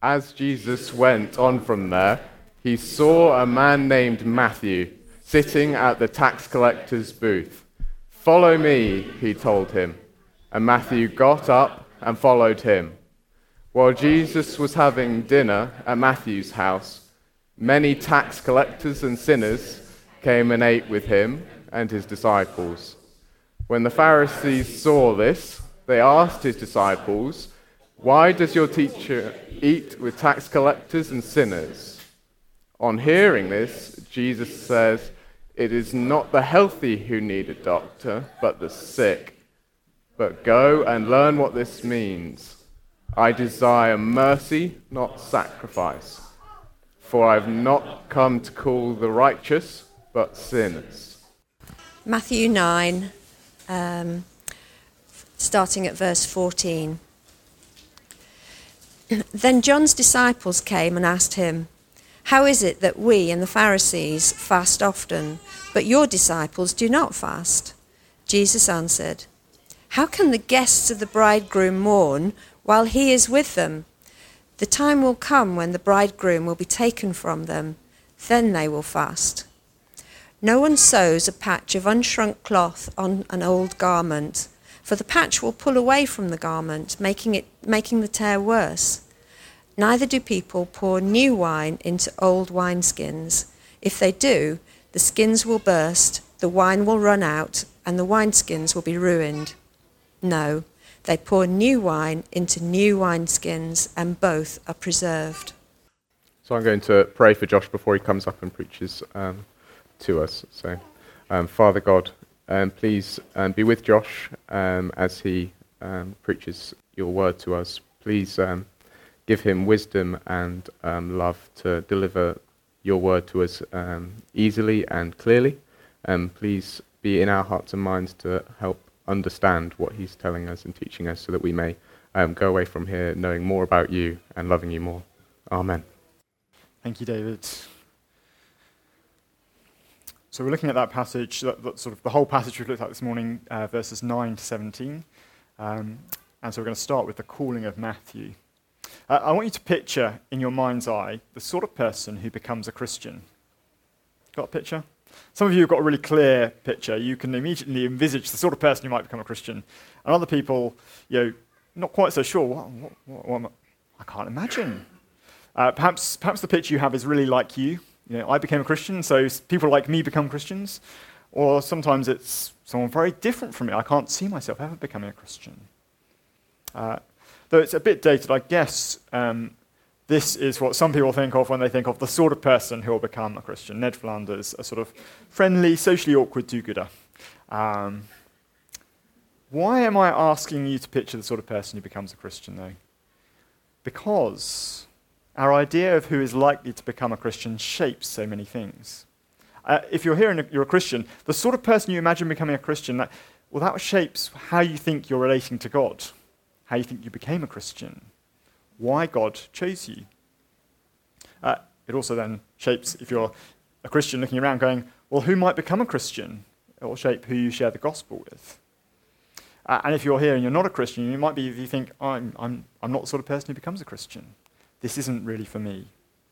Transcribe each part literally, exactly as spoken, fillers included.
As Jesus went on from there, he saw a man named Matthew sitting at the tax collector's booth. "Follow me," he told him. And Matthew got up and followed him. While Jesus was having dinner at Matthew's house, many tax collectors and sinners came and ate with him and his disciples. When the Pharisees saw this, they asked his disciples, "Why does your teacher eat with tax collectors and sinners?" On hearing this, Jesus says, "It is not the healthy who need a doctor, but the sick. But go and learn what this means. I desire mercy, not sacrifice. For I have not come to call the righteous, but sinners." Matthew nine, um, starting at verse fourteen. Then John's disciples came and asked him, "How is it that we and the Pharisees fast often, but your disciples do not fast?" Jesus answered, "How can the guests of the bridegroom mourn while he is with them? The time will come when the bridegroom will be taken from them. Then they will fast. No one sews a patch of unshrunk cloth on an old garment, for the patch will pull away from the garment, making it making the tear worse. Neither do people pour new wine into old wineskins. If they do, the skins will burst, the wine will run out, and the wineskins will be ruined. No, they pour new wine into new wineskins, and both are preserved." So I'm going to pray for Josh before he comes up and preaches um, to us. So, um, Father God, um, please um, be with Josh um, as he um, preaches your word to us. Please um, give him wisdom and um, love to deliver your word to us um, easily and clearly. And please be in our hearts and minds to help understand what he's telling us and teaching us so that we may um, go away from here knowing more about you and loving you more. Amen. Thank you, David. So we're looking at that passage, that, that sort of the whole passage we've looked at this morning, uh, verses nine to seventeen. Um, and so we're going to start with the calling of Matthew. Uh, I want you to picture in your mind's eye the sort of person who becomes a Christian. Got a picture? Some of you have got a really clear picture. You can immediately envisage the sort of person who might become a Christian. And other people, you know, not quite so sure. What, what, what, what am I? I can't imagine. Uh, perhaps, perhaps the picture you have is really like you. You know, I became a Christian, so people like me become Christians. Or sometimes it's someone very different from me. I can't see myself ever becoming a Christian. Uh, though it's a bit dated, I guess um, this is what some people think of when they think of the sort of person who will become a Christian. Ned Flanders, a sort of friendly, socially awkward do-gooder. Um, why am I asking you to picture the sort of person who becomes a Christian, though? Because our idea of who is likely to become a Christian shapes so many things. Uh, if you're here and you're a Christian, the sort of person you imagine becoming a Christian, that, well, that shapes how you think you're relating to God, how you think you became a Christian, why God chose you. Uh, it also then shapes, if you're a Christian looking around going, well, who might become a Christian? It will shape who you share the gospel with. Uh, and if you're here and you're not a Christian, you might be, if you think, oh, I'm, I'm, I'm not the sort of person who becomes a Christian. This isn't really for me.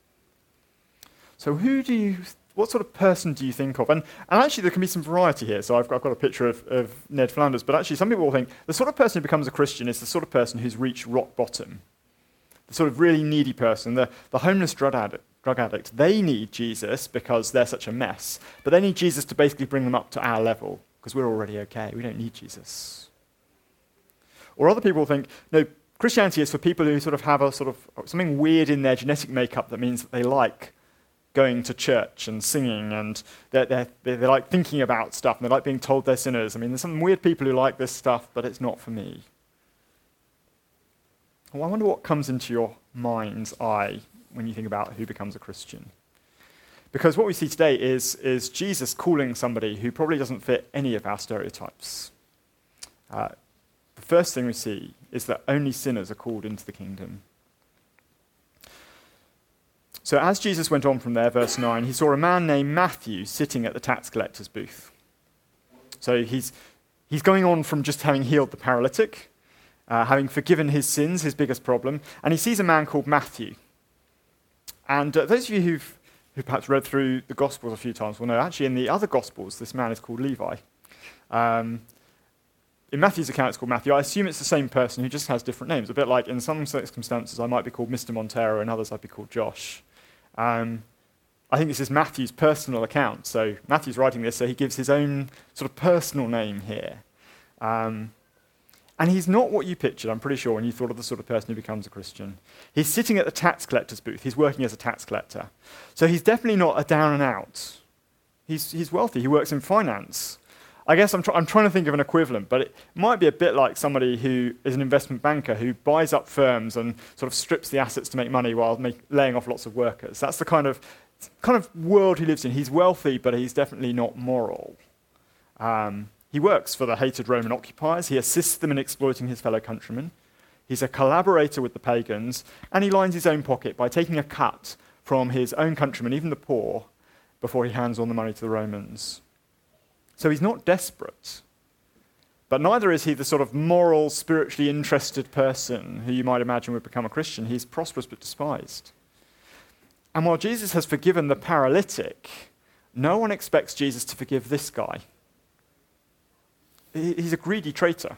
So who do you, what sort of person do you think of? And, and actually there can be some variety here. So I've got, I've got a picture of, of Ned Flanders, but actually some people will think the sort of person who becomes a Christian is the sort of person who's reached rock bottom. The sort of really needy person, the, the homeless drug addict, drug addict. They need Jesus because they're such a mess, but they need Jesus to basically bring them up to our level because we're already okay. We don't need Jesus. Or other people think, no, Christianity is for people who sort of have a sort of something weird in their genetic makeup that means that they like going to church and singing, and they're, they're, they like thinking about stuff, and they like being told they're sinners. I mean, there's some weird people who like this stuff, but it's not for me. Well, I wonder what comes into your mind's eye when you think about who becomes a Christian. Because what we see today is, is Jesus calling somebody who probably doesn't fit any of our stereotypes. Uh, the first thing we see is that only sinners are called into the kingdom. So as Jesus went on from there, verse nine, he saw a man named Matthew sitting at the tax collector's booth. So he's he's going on from just having healed the paralytic, uh, having forgiven his sins, his biggest problem, and he sees a man called Matthew. And uh, those of you who've who perhaps read through the Gospels a few times will know, actually in the other Gospels, this man is called Levi. Um, in Matthew's account, it's called Matthew. I assume it's the same person who just has different names, a bit like in some circumstances I might be called Mister Montero, and others I'd be called Josh. Um, I think this is Matthew's personal account. So Matthew's writing this, so he gives his own sort of personal name here. Um, and he's not what you pictured, I'm pretty sure, when you thought of the sort of person who becomes a Christian. He's sitting at the tax collector's booth. He's working as a tax collector. So he's definitely not a down and out. He's, he's wealthy. He works in finance. I guess I'm, tr- I'm trying to think of an equivalent, but it might be a bit like somebody who is an investment banker who buys up firms and sort of strips the assets to make money while make, laying off lots of workers. That's the kind of kind of world he lives in. He's wealthy, but he's definitely not moral. Um, he works for the hated Roman occupiers. He assists them in exploiting his fellow countrymen. He's a collaborator with the pagans, and he lines his own pocket by taking a cut from his own countrymen, even the poor, before he hands on the money to the Romans. So he's not desperate, but neither is he the sort of moral, spiritually interested person who you might imagine would become a Christian. He's prosperous but despised. And while Jesus has forgiven the paralytic, no one expects Jesus to forgive this guy. He's a greedy traitor.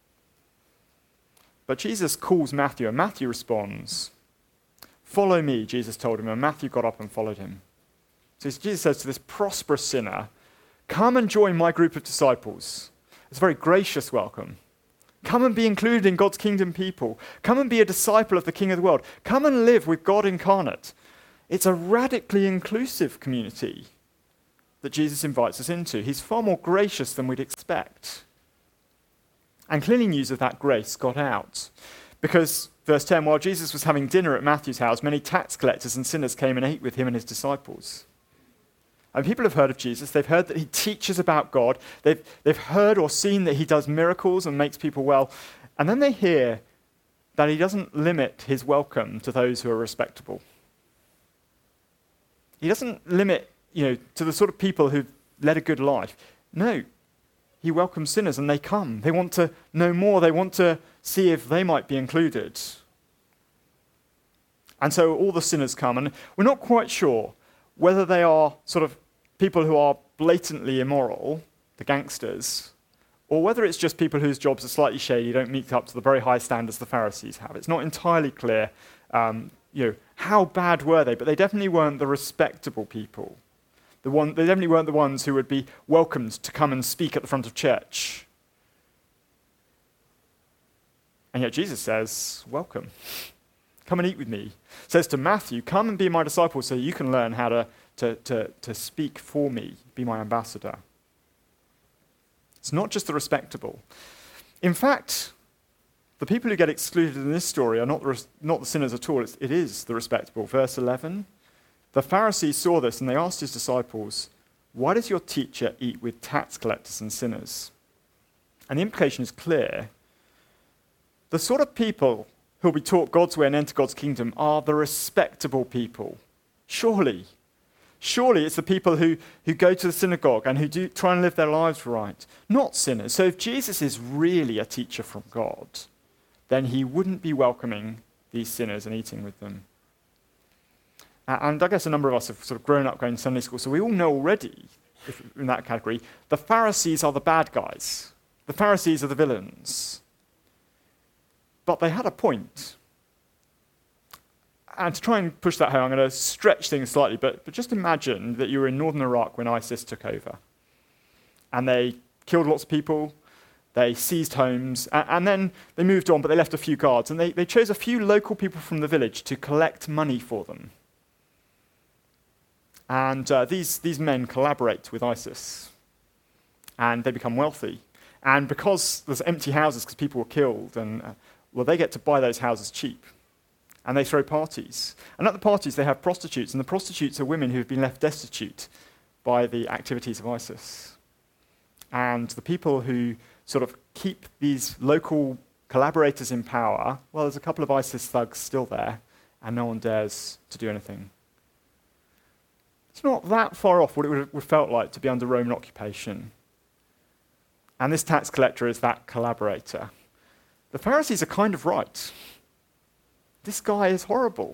But Jesus calls Matthew, and Matthew responds. "Follow me," Jesus told him, and Matthew got up and followed him. So Jesus says to this prosperous sinner, "Come and join my group of disciples." It's a very gracious welcome. Come and be included in God's kingdom people. Come and be a disciple of the King of the world. Come and live with God incarnate. It's a radically inclusive community that Jesus invites us into. He's far more gracious than we'd expect. And clearly news of that grace got out. Because, verse ten, while Jesus was having dinner at Matthew's house, many tax collectors and sinners came and ate with him and his disciples. And people have heard of Jesus. They've heard that he teaches about God. They've, they've heard or seen that he does miracles and makes people well. And then they hear that he doesn't limit his welcome to those who are respectable. He doesn't limit, you know, to the sort of people who've led a good life. No, he welcomes sinners and they come. They want to know more. They want to see if they might be included. And so all the sinners come, and we're not quite sure whether they are sort of people who are blatantly immoral, the gangsters, or whether it's just people whose jobs are slightly shady, don't meet up to the very high standards the Pharisees have. It's not entirely clear, um, you know, how bad were they, but they definitely weren't the respectable people. The one, they definitely weren't the ones who would be welcomed to come and speak at the front of church. And yet Jesus says, welcome. Come and eat with me. Says to Matthew, come and be my disciple so you can learn how to, to, to, to speak for me, be my ambassador. It's not just the respectable. In fact, the people who get excluded in this story are not the, not the sinners at all. It's, it is the respectable. Verse eleven, the Pharisees saw this and they asked his disciples, why does your teacher eat with tax collectors and sinners? And the implication is clear. The sort of people who will be taught God's way and enter God's kingdom are the respectable people. Surely. Surely it's the people who, who go to the synagogue and who do try and live their lives right, not sinners. So if Jesus is really a teacher from God, then he wouldn't be welcoming these sinners and eating with them. And I guess a number of us have sort of grown up going to Sunday school, so we all know already, if in that category, the Pharisees are the bad guys. The Pharisees are the villains. But they had a point. And to try and push that home, I'm going to stretch things slightly, but, but just imagine that you were in northern Iraq when ISIS took over. And they killed lots of people, they seized homes, and, and then they moved on, but they left a few guards. And they, they chose a few local people from the village to collect money for them. And uh, these, these men collaborate with ISIS. And they become wealthy. And because there's empty houses because people were killed, and uh, well, they get to buy those houses cheap. And they throw parties. And at the parties, they have prostitutes. And the prostitutes are women who have been left destitute by the activities of ISIS. And the people who sort of keep these local collaborators in power, well, there's a couple of ISIS thugs still there, and no one dares to do anything. It's not that far off what it would have felt like to be under Roman occupation. And this tax collector is that collaborator. the Pharisees are kind of right. This guy is horrible.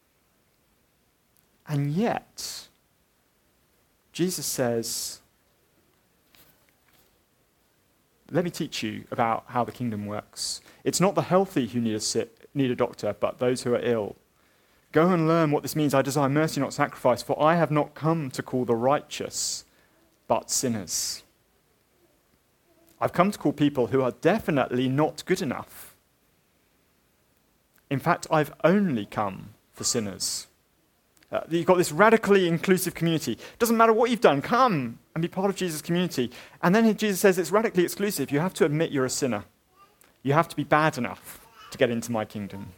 And yet, Jesus says, let me teach you about how the kingdom works. It's not the healthy who need a, sit, need a doctor, but those who are ill. Go and learn what this means. I desire mercy, not sacrifice, for I have not come to call the righteous, but sinners. I've come to call people who are definitely not good enough. In fact, I've only come for sinners. Uh, you've got this radically inclusive community. Doesn't matter what you've done, come and be part of Jesus' community. And then Jesus says it's radically exclusive. You have to admit you're a sinner. You have to be bad enough to get into my kingdom.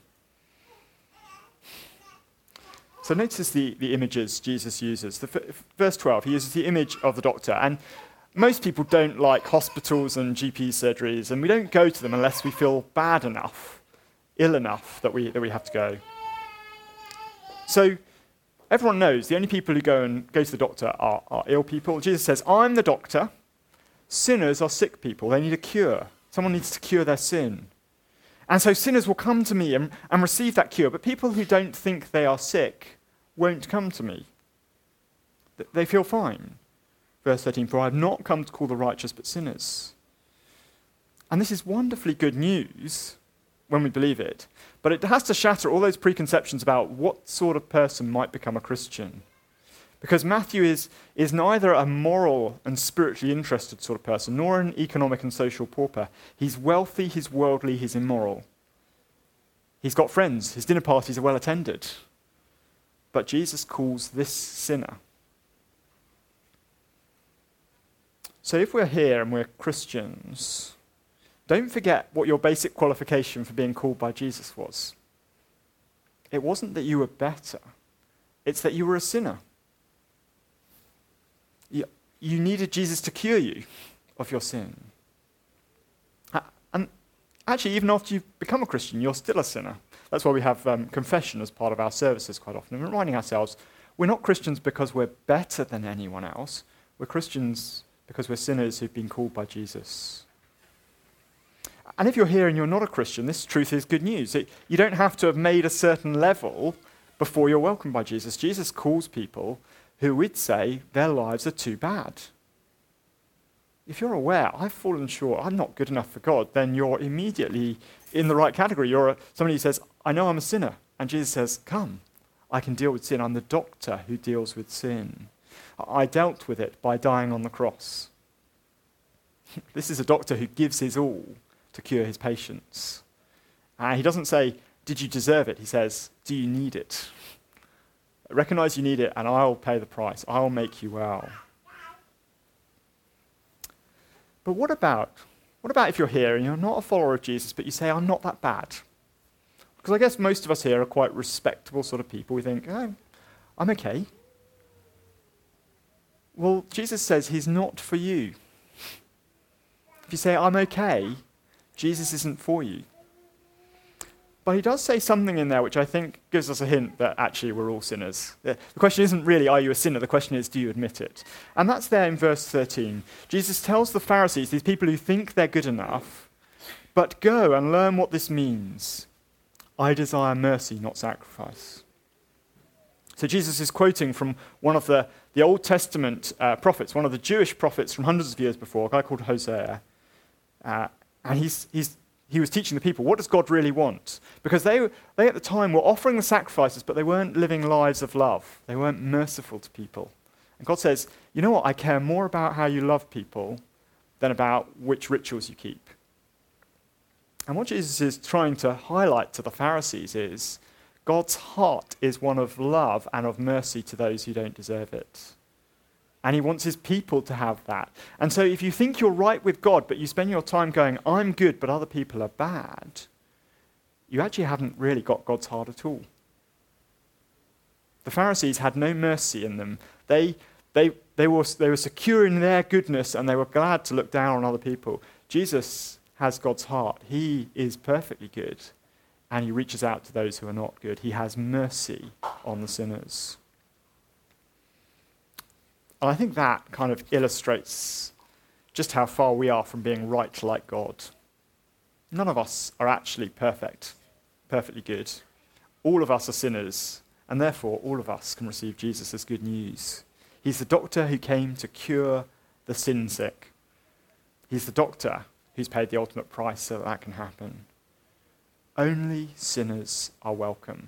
So notice the, the images Jesus uses. The f- verse twelve, he uses the image of the doctor. And most people don't like hospitals and G P surgeries, and we don't go to them unless we feel bad enough, ill enough that we, that we have to go. So everyone knows the only people who go and go to the doctor are, are ill people. Jesus says, I'm the doctor. Sinners are sick people. They need a cure. Someone needs to cure their sin. And so sinners will come to me and, and receive that cure. But people who don't think they are sick won't come to me. They feel fine. Verse thirteen, for I have not come to call the righteous but sinners. And this is wonderfully good news when we believe it. But it has to shatter all those preconceptions about what sort of person might become a Christian. Because Matthew is, is neither a moral and spiritually interested sort of person, nor an economic and social pauper. He's wealthy, he's worldly, he's immoral. He's got friends, his dinner parties are well attended. But Jesus calls this sinner. So if we're here and we're Christians, don't forget what your basic qualification for being called by Jesus was. It wasn't that you were better. It's that you were a sinner. You, you needed Jesus to cure you of your sin. And actually, even after you've become a Christian, you're still a sinner. That's why we have um, confession as part of our services quite often. And reminding ourselves, we're not Christians because we're better than anyone else. We're Christians because we're sinners who've been called by Jesus. And if you're here and you're not a Christian, this truth is good news. It, you don't have to have made a certain level before you're welcomed by Jesus. Jesus calls people who we'd say their lives are too bad. If you're aware, I've fallen short, I'm not good enough for God, then you're immediately in the right category. You're a, somebody who says, I know I'm a sinner. And Jesus says, come, I can deal with sin. I'm the doctor who deals with sin. I dealt with it by dying on the cross. This is a doctor who gives his all to cure his patients. And he doesn't say, did you deserve it? He says, do you need it? Recognize you need it, and I'll pay the price. I'll make you well. But what about, what about if you're here and you're not a follower of Jesus, but you say, I'm not that bad? Because I guess most of us here are quite respectable sort of people. We think, oh, I'm okay. Well, Jesus says he's not for you. If you say, I'm okay, Jesus isn't for you. But he does say something in there which I think gives us a hint that actually we're all sinners. The question isn't really, are you a sinner? The question is, do you admit it? And that's there in verse thirteen. Jesus tells the Pharisees, these people who think they're good enough, but go and learn what this means. I desire mercy, not sacrifice. So Jesus is quoting from one of the, the Old Testament uh, prophets, one of the Jewish prophets from hundreds of years before, a guy called Hosea. Uh, and he's, he's, he was teaching the people, what does God really want? Because they, they at the time were offering the sacrifices, but they weren't living lives of love. They weren't merciful to people. And God says, you know what, I care more about how you love people than about which rituals you keep. And what Jesus is trying to highlight to the Pharisees is God's heart is one of love and of mercy to those who don't deserve it. And he wants his people to have that. And so if you think you're right with God, but you spend your time going, I'm good, but other people are bad, you actually haven't really got God's heart at all. The Pharisees had no mercy in them. They, they, they, were, they were secure in their goodness, and they were glad to look down on other people. Jesus has God's heart. He is perfectly good, and he reaches out to those who are not good. He has mercy on the sinners. And I think that kind of illustrates just how far we are from being right like God. None of us are actually perfect, perfectly good. All of us are sinners, and therefore all of us can receive Jesus as good news. He's the doctor who came to cure the sin sick. He's the doctor who's paid the ultimate price so that that can happen. Only sinners are welcome.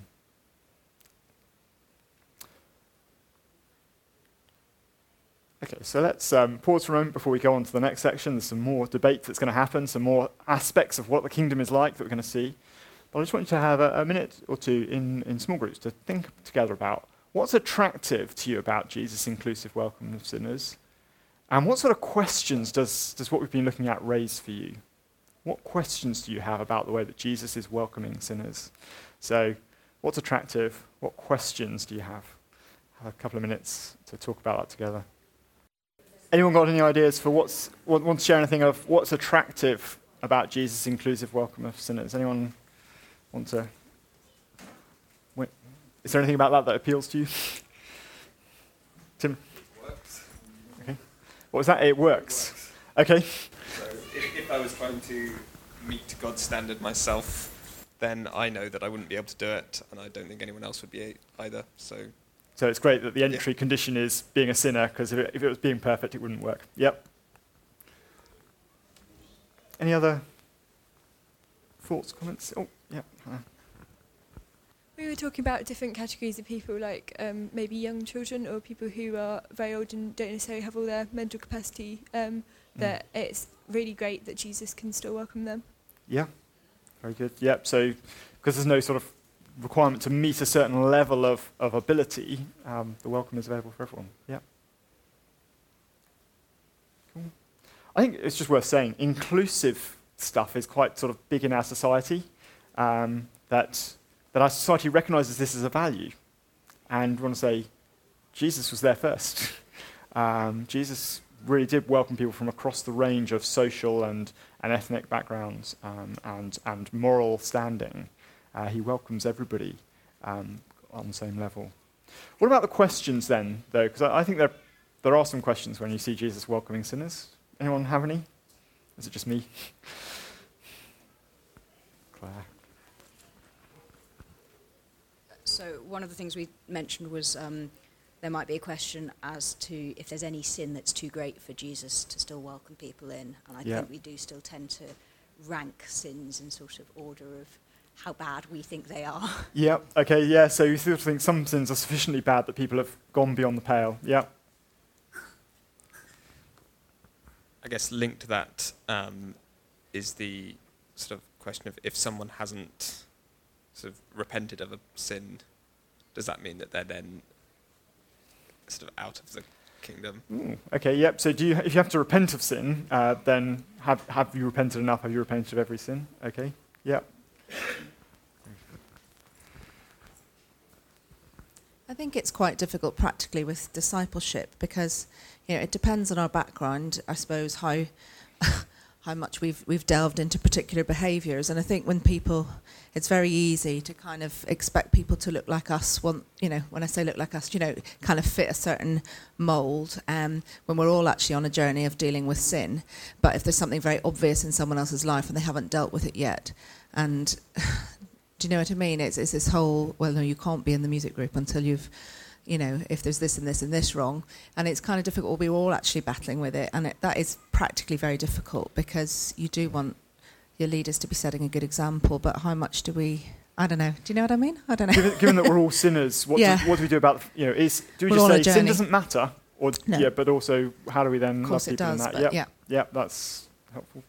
Okay, so let's um, pause for a moment before we go on to the next section. There's some more debate that's going to happen, some more aspects of what the kingdom is like that we're going to see. But I just want you to have a, a minute or two in, in small groups to think together about what's attractive to you about Jesus' inclusive welcome of sinners, and what sort of questions does, does what we've been looking at raise for you? What questions do you have about the way that Jesus is welcoming sinners? So, what's attractive? What questions do you have? Have a couple of minutes to talk about that together. Anyone got any ideas for what's, want, want to share anything of what's attractive about Jesus' inclusive welcome of sinners? Anyone want to? Wait, is there anything about that that appeals to you? Tim? It works. Okay. What was that? It works. Okay. So if, if I was trying to meet God's standard myself, then I know that I wouldn't be able to do it, and I don't think anyone else would be either. So. So it's great that the entry yeah. condition is being a sinner, because if, if it was being perfect, it wouldn't work. Yep. Any other thoughts, comments? Oh, yeah. Uh. We were talking about different categories of people, like um, maybe young children or people who are very old and don't necessarily have all their mental capacity, um, that mm. it's really great that Jesus can still welcome them. Yeah, very good. Yep, so because there's no sort of requirement to meet a certain level of, of ability, um, the welcome is available for everyone. Yeah. Cool. I think it's just worth saying, inclusive stuff is quite sort of big in our society, um, that, that our society recognises this as a value. And we want to say, Jesus was there first. um, Jesus really did welcome people from across the range of social and, and ethnic backgrounds um, and, and moral standing. Uh, he welcomes everybody um, on the same level. What about the questions then, though? Because I, I think there, there are some questions when you see Jesus welcoming sinners. Anyone have any? Is it just me? Claire. So one of the things we mentioned was um, there might be a question as to if there's any sin that's too great for Jesus to still welcome people in. And I yeah. think we do still tend to rank sins in sort of order of how bad we think they are. Yeah, okay, yeah, so you sort of think some sins are sufficiently bad that people have gone beyond the pale. Yeah. I guess linked to that um, is the sort of question of if someone hasn't sort of repented of a sin, does that mean that they're then sort of out of the kingdom? Ooh, okay, yep, so do you, if you have to repent of sin, uh, then have, have you repented enough? Have you repented of every sin? Okay, yep. I think it's quite difficult practically with discipleship because, you know, it depends on our background, I suppose, how how much we've we've delved into particular behaviours. And I think when people, it's very easy to kind of expect people to look like us. Want, you know, when I say look like us, you know, kind of fit a certain mould. Um, when we're all actually on a journey of dealing with sin, but if there's something very obvious in someone else's life and they haven't dealt with it yet, and do you know what I mean? It's, it's this whole, well, no, you can't be in the music group until you've, you know, if there's this and this and this wrong. And it's kind of difficult. We're all actually battling with it. And it, that is practically very difficult because you do want your leaders to be setting a good example. But how much do we, I don't know. Do you know what I mean? I don't know. Given, given that we're all sinners, what, yeah. do, what do we do about, you know, is, do we we're just say sin journey. doesn't matter? Or, no. Yeah, but also how do we then of course love it people does, in that? but Yep. yeah. Yeah, that's helpful.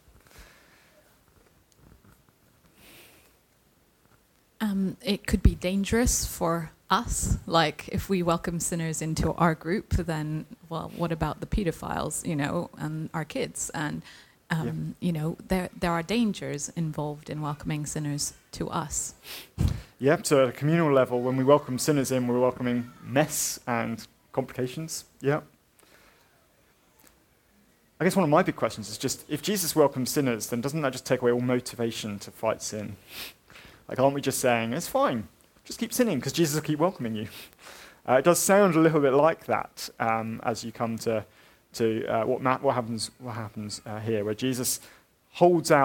Um, it could be dangerous for us. Like, if we welcome sinners into our group, then, well, what about the pedophiles, you know, and our kids? And, um, yeah. you know, there there are dangers involved in welcoming sinners to us. Yeah, so at a communal level, when we welcome sinners in, we're welcoming mess and complications. Yeah. I guess one of my big questions is just, if Jesus welcomes sinners, then doesn't that just take away all motivation to fight sin? Like, aren't we just saying, it's fine, just keep sinning, because Jesus will keep welcoming you? Uh, it does sound a little bit like that um, as you come to to uh, what, ma- what happens what happens uh, here, where Jesus holds out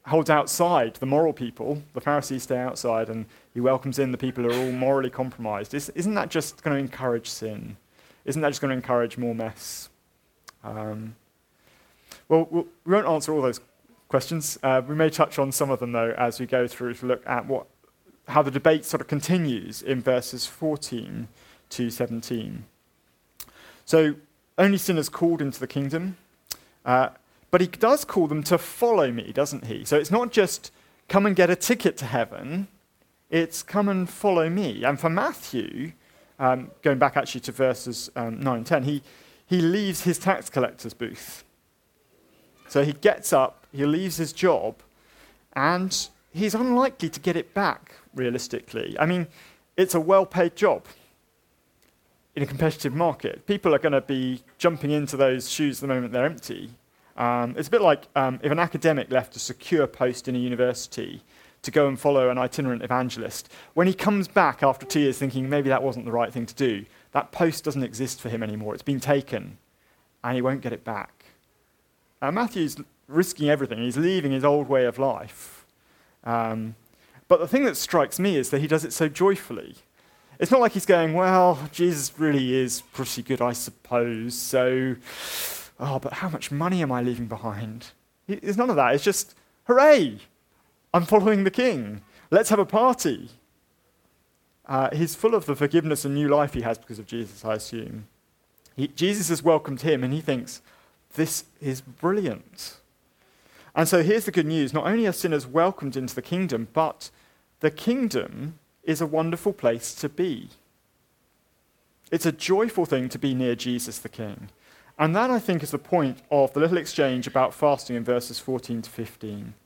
holds outside the moral people. The Pharisees stay outside, and he welcomes in the people who are all morally compromised. Isn't that just going to encourage sin? Isn't that just going to encourage more mess? Um, well, we won't answer all those questions. Uh, we may touch on some of them, though, as we go through to look at what how the debate sort of continues in verses fourteen to seventeen. So, only sinners called into the kingdom. Uh, but he does call them to follow me, doesn't he? So it's not just come and get a ticket to heaven, it's come and follow me. And for Matthew, um, going back actually to verses um, nine and ten, he, he leaves his tax collector's booth. So he gets up, he leaves his job, and he's unlikely to get it back, realistically. I mean, it's a well-paid job in a competitive market. People are going to be jumping into those shoes the moment they're empty. Um, it's a bit like um, if an academic left a secure post in a university to go and follow an itinerant evangelist. When he comes back after two years thinking maybe that wasn't the right thing to do, that post doesn't exist for him anymore. It's been taken, and he won't get it back. Uh, Matthew's risking everything. He's leaving his old way of life. Um, but the thing that strikes me is that he does it so joyfully. It's not like he's going, well, Jesus really is pretty good, I suppose, so, oh, but how much money am I leaving behind? There's none of that. It's just, hooray, I'm following the king. Let's have a party. Uh, he's full of the forgiveness and new life he has because of Jesus, I assume. He, Jesus has welcomed him, and he thinks, this is brilliant. And so here's the good news. Not only are sinners welcomed into the kingdom, but the kingdom is a wonderful place to be. It's a joyful thing to be near Jesus the King. And that, I think, is the point of the little exchange about fasting in verses fourteen to fifteen.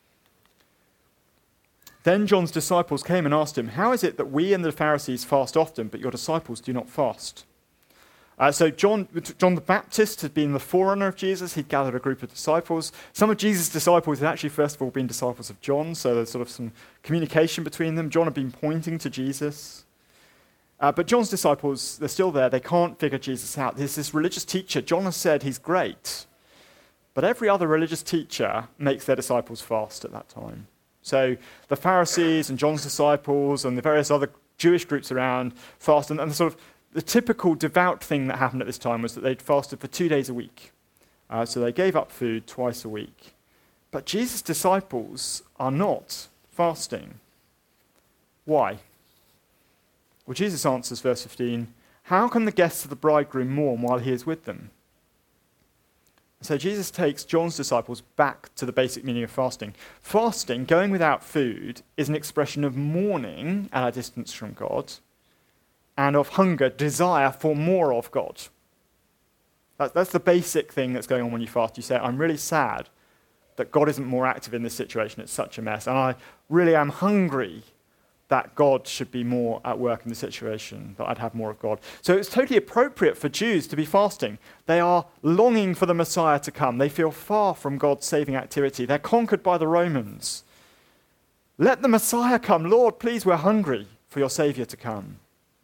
Then John's disciples came and asked him, how is it that we and the Pharisees fast often, but your disciples do not fast? Uh, so John, John the Baptist had been the forerunner of Jesus. He'd gathered a group of disciples. Some of Jesus' disciples had actually, first of all, been disciples of John, so there's sort of some communication between them. John had been pointing to Jesus. Uh, but John's disciples, they're still there. They can't figure Jesus out. There's this religious teacher. John has said he's great. But every other religious teacher makes their disciples fast at that time. So the Pharisees and John's disciples and the various other Jewish groups around fast, and, and the sort of the typical devout thing that happened at this time was that they'd fasted for two days a week. Uh, so they gave up food twice a week. But Jesus' disciples are not fasting. Why? Well, Jesus answers, verse fifteen, how can the guests of the bridegroom mourn while he is with them? So Jesus takes John's disciples back to the basic meaning of fasting. Fasting, going without food, is an expression of mourning at a distance from God, and of hunger, desire for more of God. That, that's the basic thing that's going on when you fast. You say, I'm really sad that God isn't more active in this situation. It's such a mess. And I really am hungry that God should be more at work in the situation, that I'd have more of God. So it's totally appropriate for Jews to be fasting. They are longing for the Messiah to come. They feel far from God's saving activity. They're conquered by the Romans. Let the Messiah come. Lord, please, we're hungry for your Savior to come.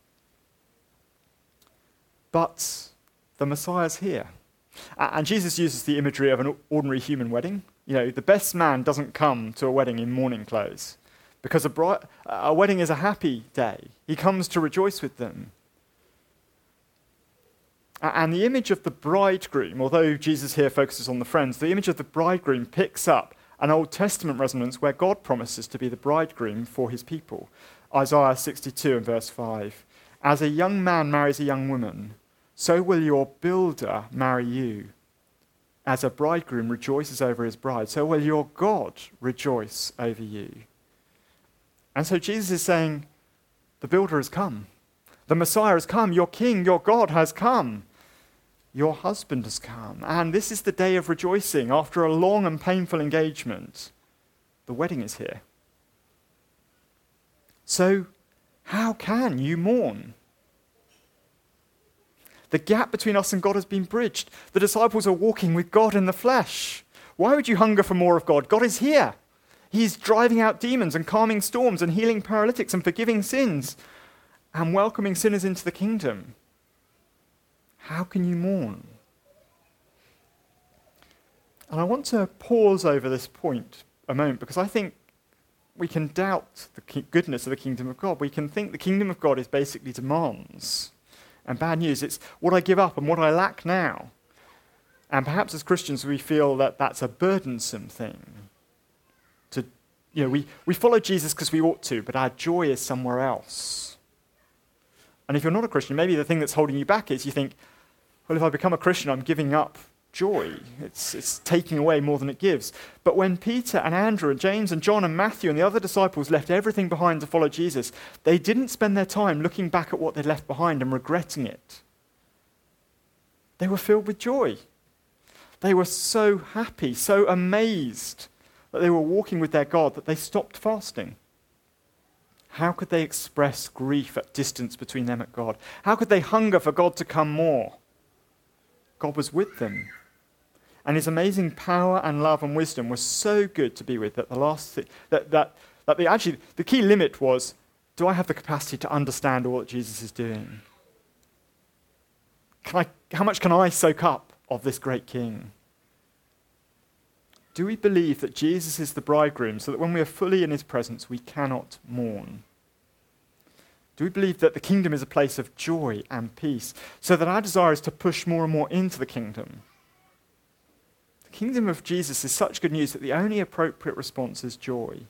But the Messiah's here. And Jesus uses the imagery of an ordinary human wedding. You know, the best man doesn't come to a wedding in mourning clothes, because a, bri- a wedding is a happy day. He comes to rejoice with them. And the image of the bridegroom, although Jesus here focuses on the friends, the image of the bridegroom picks up an Old Testament resonance where God promises to be the bridegroom for his people. Isaiah sixty-two and verse five. As a young man marries a young woman, so will your builder marry you. As a bridegroom rejoices over his bride, so will your God rejoice over you. And so Jesus is saying, the builder has come. The Messiah has come. Your king, your God has come. Your husband has come. And this is the day of rejoicing. After a long and painful engagement, the wedding is here. So, how can you mourn? The gap between us and God has been bridged. The disciples are walking with God in the flesh. Why would you hunger for more of God? God is here. He's driving out demons and calming storms and healing paralytics and forgiving sins and welcoming sinners into the kingdom. How can you mourn? And I want to pause over this point a moment, because I think we can doubt the ki- goodness of the kingdom of God. We can think the kingdom of God is basically demands and bad news. It's what I give up and what I lack now. And perhaps as Christians we feel that that's a burdensome thing. To, you know, we, we follow Jesus because we ought to, but our joy is somewhere else. And if you're not a Christian, maybe the thing that's holding you back is you think, well, if I become a Christian, I'm giving up joy. It's, it's taking away more than it gives. But when Peter and Andrew and James and John and Matthew and the other disciples left everything behind to follow Jesus, they didn't spend their time looking back at what they'd left behind and regretting it. They were filled with joy. They were so happy, so amazed that they were walking with their God that they stopped fasting. How could they express grief at distance between them and God? How could they hunger for God to come more? God was with them. And his amazing power and love and wisdom was so good to be with that the last th- that that that the actually the key limit was, do I have the capacity to understand all that Jesus is doing? Can I, how much can I soak up of this great King? Do we believe that Jesus is the bridegroom so that when we are fully in his presence we cannot mourn? Do we believe that the kingdom is a place of joy and peace so that our desire is to push more and more into the kingdom? The kingdom of Jesus is such good news that the only appropriate response is joy.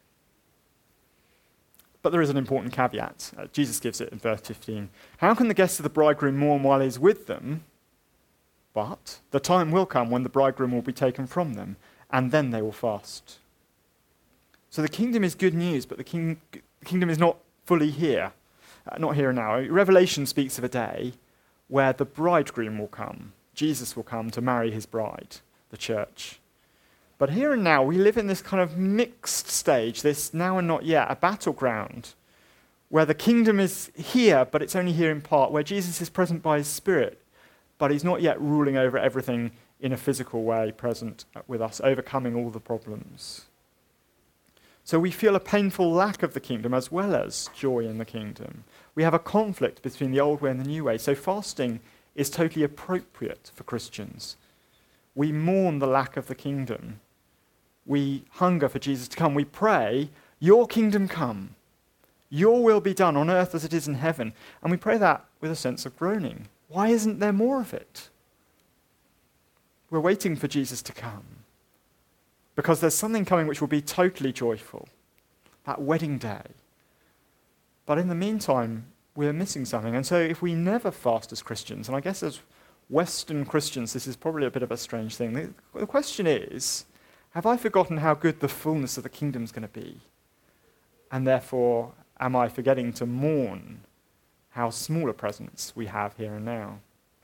But there is an important caveat. Uh, Jesus gives it in verse fifteen. How can the guests of the bridegroom mourn while he is with them? But the time will come when the bridegroom will be taken from them, and then they will fast. So the kingdom is good news, but the, king, the kingdom is not fully here. Uh, not here and now. Revelation speaks of a day where the bridegroom will come. Jesus will come to marry his bride, the church. But here and now, we live in this kind of mixed stage, this now and not yet, a battleground, where the kingdom is here, but it's only here in part, where Jesus is present by his Spirit, but he's not yet ruling over everything in a physical way, present with us, overcoming all the problems. So we feel a painful lack of the kingdom as well as joy in the kingdom. We have a conflict between the old way and the new way. So fasting is totally appropriate for Christians. We mourn the lack of the kingdom. We hunger for Jesus to come. We pray, your kingdom come. Your will be done on earth as it is in heaven. And we pray that with a sense of groaning. Why isn't there more of it? We're waiting for Jesus to come. Because there's something coming which will be totally joyful. That wedding day. But in the meantime, we're missing something. And so if we never fast as Christians, and I guess as Western Christians, this is probably a bit of a strange thing. The, the question is, have I forgotten how good the fullness of the kingdom is going to be? And therefore, am I forgetting to mourn how small a presence we have here and now?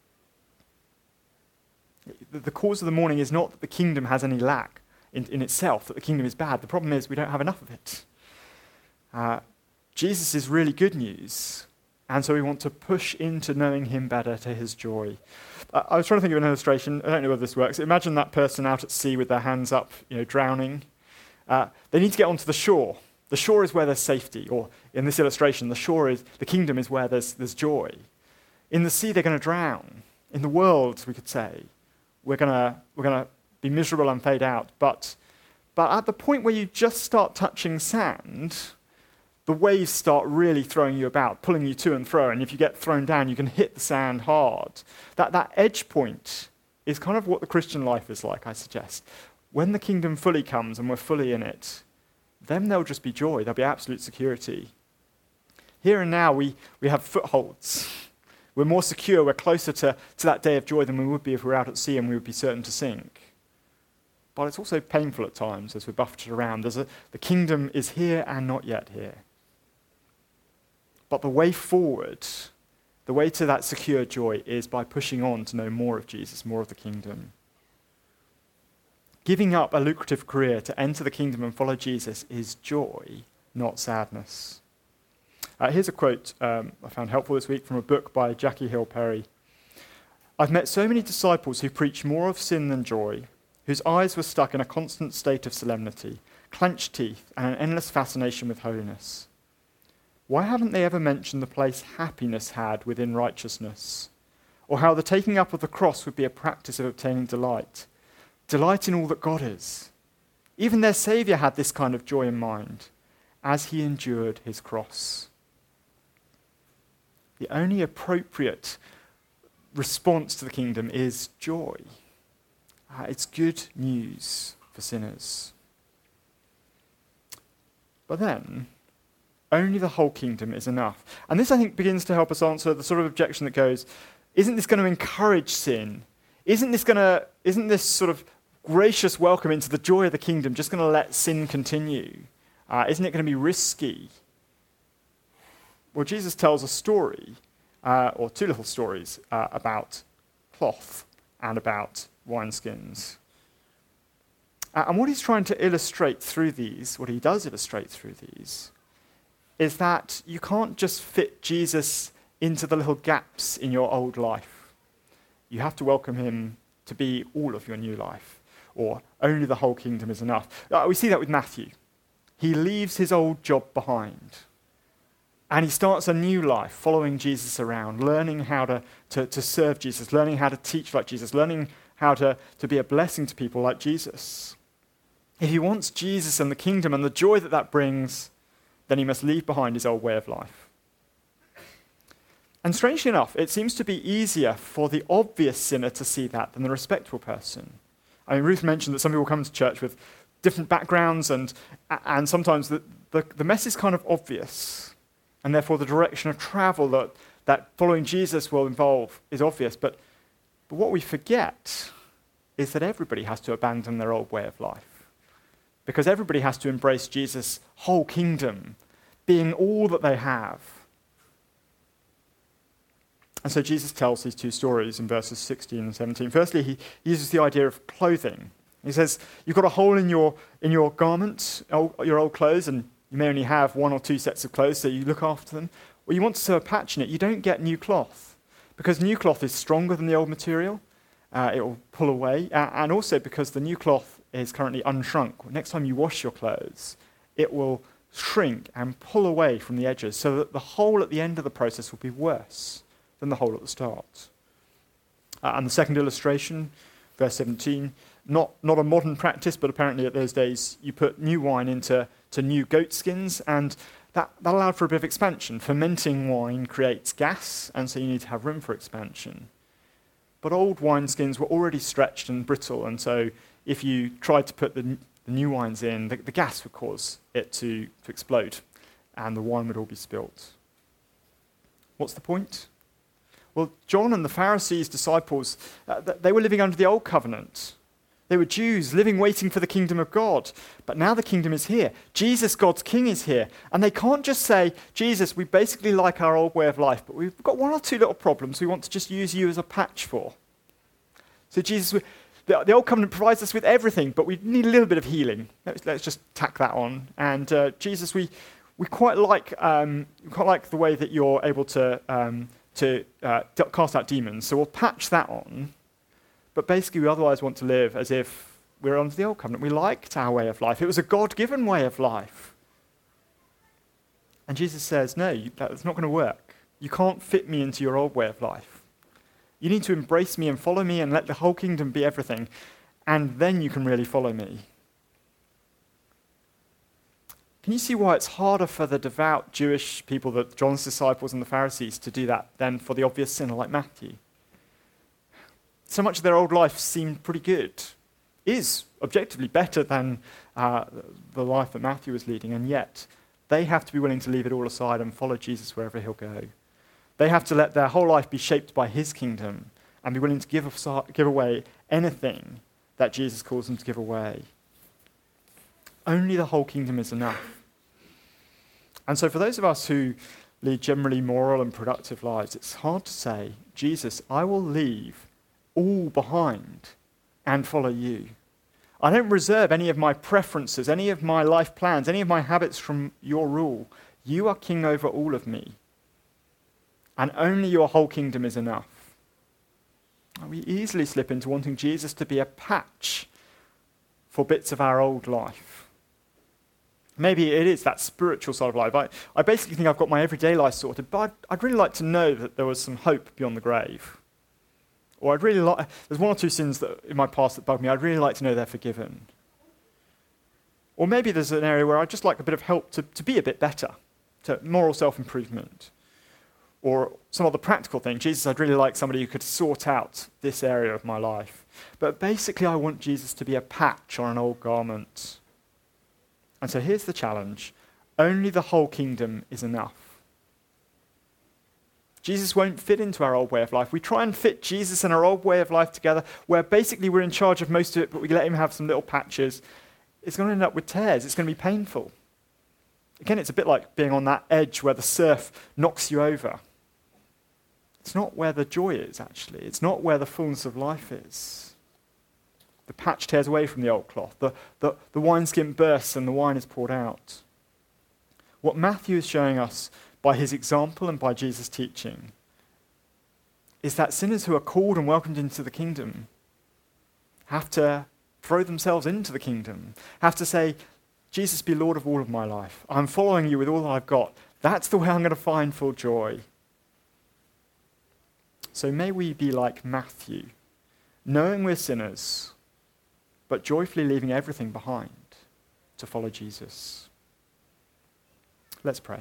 The, the cause of the mourning is not that the kingdom has any lack in, in itself, that the kingdom is bad. The problem is we don't have enough of it. Uh, Jesus is really good news. And so we want to push into knowing him better to his joy. Uh, I was trying to think of an illustration. I don't know whether this works. Imagine that person out at sea with their hands up, you know, drowning. Uh, they need to get onto the shore. The shore is where there's safety. Or in this illustration, the shore is, the kingdom is where there's, there's joy. In the sea, they're going to drown. In the world, we could say, we're going to we're going to be miserable and fade out. But, but at the point where you just start touching sand, the waves start really throwing you about, pulling you to and fro, and if you get thrown down, you can hit the sand hard. That, that edge point is kind of what the Christian life is like, I suggest. When the kingdom fully comes and we're fully in it, then there'll just be joy, there'll be absolute security. Here and now, we, we have footholds. We're more secure, we're closer to, to that day of joy than we would be if we were out at sea and we would be certain to sink. But it's also painful at times as we're buffeted around. There's a, the kingdom is here and not yet here. But the way forward, the way to that secure joy is by pushing on to know more of Jesus, more of the kingdom. Giving up a lucrative career to enter the kingdom and follow Jesus is joy, not sadness. Uh, here's a quote um, I found helpful this week from a book by Jackie Hill Perry. I've met so many disciples who preach more of sin than joy, whose eyes were stuck in a constant state of solemnity, clenched teeth, and an endless fascination with holiness. Why haven't they ever mentioned the place happiness had within righteousness? Or how the taking up of the cross would be a practice of obtaining delight? Delight in all that God is. Even their Saviour had this kind of joy in mind as he endured his cross. The only appropriate response to the kingdom is joy. Uh, it's good news for sinners. But then, only the whole kingdom is enough. And this, I think, begins to help us answer the sort of objection that goes, isn't this going to encourage sin? Isn't this going to, isn't this sort of gracious welcome into the joy of the kingdom just going to let sin continue? Uh, isn't it going to be risky? Well, Jesus tells a story, uh, or two little stories, uh, about cloth and about wineskins. Uh, and what he's trying to illustrate through these, what he does illustrate through these, is that you can't just fit Jesus into the little gaps in your old life. You have to welcome him to be all of your new life, or only the whole kingdom is enough. Uh, we see that with Matthew. He leaves his old job behind, and he starts a new life following Jesus around, learning how to, to, to serve Jesus, learning how to teach like Jesus, learning how to, to be a blessing to people like Jesus. If he wants Jesus and the kingdom and the joy that that brings, then he must leave behind his old way of life. And strangely enough, it seems to be easier for the obvious sinner to see that than the respectable person. I mean, Ruth mentioned that some people come to church with different backgrounds, and and sometimes the, the, the mess is kind of obvious, and therefore the direction of travel that, that following Jesus will involve is obvious. But, but what we forget is that everybody has to abandon their old way of life, because everybody has to embrace Jesus' whole kingdom, being all that they have. And so Jesus tells these two stories in verses sixteen and seventeen. Firstly, he uses the idea of clothing. He says, you've got a hole in your in your garment, your old clothes, and you may only have one or two sets of clothes, so you look after them. Or you want to sew a patch in it, you don't get new cloth, because new cloth is stronger than the old material. Uh, it will pull away, uh, and also because the new cloth is currently unshrunk. Next time you wash your clothes, it will shrink and pull away from the edges, so that the hole at the end of the process will be worse than the hole at the start. Uh, and the second illustration, verse seventeen, not, not a modern practice, but apparently at those days you put new wine into to new goat skins, and that, that allowed for a bit of expansion. Fermenting wine creates gas, and so you need to have room for expansion. But old wineskins were already stretched and brittle, and so if you tried to put the, the new wines in, the, the gas would cause it to, to explode, and the wine would all be spilt. What's the point? Well, John and the Pharisees' disciples, uh, they were living under the old covenant. They were Jews living, waiting for the kingdom of God. But now the kingdom is here. Jesus, God's king, is here. And they can't just say, Jesus, we basically like our old way of life, but we've got one or two little problems we want to just use you as a patch for. So Jesus, we, the, the old covenant provides us with everything, but we need a little bit of healing. Let's, let's just tack that on. And uh, Jesus, we we quite like um, quite like the way that you're able to um, to uh, cast out demons. So we'll patch that on. But basically, we otherwise want to live as if we're under the old covenant. We liked our way of life. It was a God-given way of life. And Jesus says, no, you, that's not going to work. You can't fit me into your old way of life. You need to embrace me and follow me and let the whole kingdom be everything. And then you can really follow me. Can you see why it's harder for the devout Jewish people, the John's disciples and the Pharisees, to do that than for the obvious sinner like Matthew? So much of their old life seemed pretty good, is objectively better than uh, the life that Matthew was leading, and yet they have to be willing to leave it all aside and follow Jesus wherever he'll go. They have to let their whole life be shaped by his kingdom and be willing to give, aside, give away anything that Jesus calls them to give away. Only the whole kingdom is enough. And so for those of us who lead generally moral and productive lives, it's hard to say, Jesus, I will leave all behind and follow you. I don't reserve any of my preferences, any of my life plans, any of my habits from your rule. You are king over all of me. And only your whole kingdom is enough. We easily slip into wanting Jesus to be a patch for bits of our old life. Maybe it is that spiritual side of life. I, I basically think I've got my everyday life sorted, but I'd, I'd really like to know that there was some hope beyond the grave. Or I'd really like, there's one or two sins that in my past that bug me, I'd really like to know they're forgiven. Or maybe there's an area where I'd just like a bit of help to, to be a bit better, to moral self-improvement. Or some other practical thing. Jesus, I'd really like somebody who could sort out this area of my life. But basically, I want Jesus to be a patch on an old garment. And so here's the challenge. Only the whole kingdom is enough. Jesus won't fit into our old way of life. We try and fit Jesus and our old way of life together, where basically we're in charge of most of it, but we let him have some little patches. It's going to end up with tears. It's going to be painful. Again, it's a bit like being on that edge where the surf knocks you over. It's not where the joy is, actually. It's not where the fullness of life is. The patch tears away from the old cloth. The, the, the wineskin bursts and the wine is poured out. What Matthew is showing us by his example and by Jesus' teaching is that sinners who are called and welcomed into the kingdom have to throw themselves into the kingdom, have to say, Jesus, be Lord of all of my life. I'm following you with all that I've got. That's the way I'm going to find full joy. So may we be like Matthew, knowing we're sinners, but joyfully leaving everything behind to follow Jesus. Let's pray.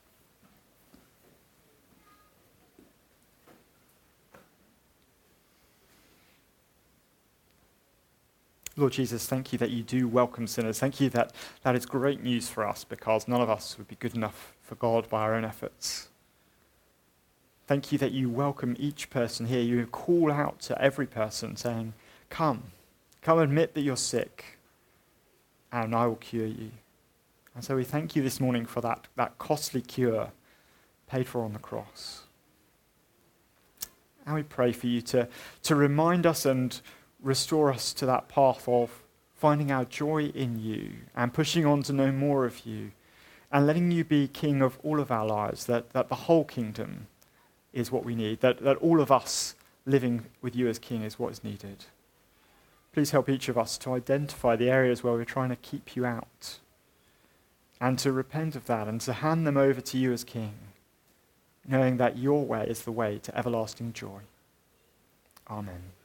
Lord Jesus, thank you that you do welcome sinners. Thank you that that is great news for us, because none of us would be good enough for God by our own efforts. Thank you that you welcome each person here. You call out to every person saying, come, come admit that you're sick, and I will cure you. And so we thank you this morning for that, that costly cure paid for on the cross. And we pray for you to, to remind us and restore us to that path of finding our joy in you and pushing on to know more of you and letting you be king of all of our lives, that, that the whole kingdom is what we need, that, that all of us living with you as king is what is needed. Please help each of us to identify the areas where we're trying to keep you out and to repent of that and to hand them over to you as king, knowing that your way is the way to everlasting joy. Amen.